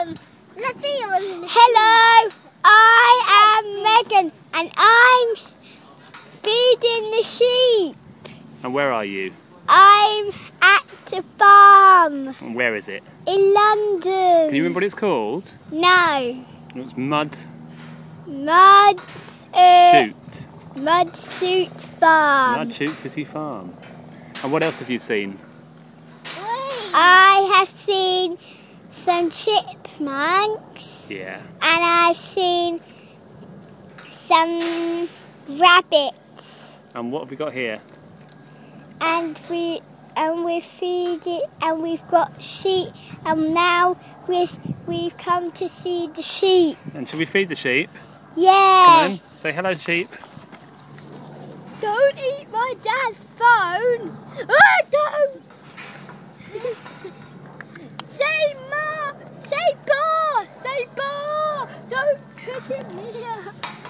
Hello, I am Megan and I'm feeding the sheep. And where are you? I'm at the farm. And where is it? In London. Can you remember what it's called? No. It's Mud Shoot. Shoot. Mud Shoot Farm. Mud Shoot City Farm. And what else have you seen? I have seen some chipmunks. Yeah. And I've seen some rabbits. And what have we got here? And we feed it, and we've got sheep, and now we've come to see the sheep. And should we feed the sheep? Yeah. Come on, say hello, sheep. Don't eat my dad's phone. Oh, don't. Say ma. Say ba. Say ba. Don't put it near.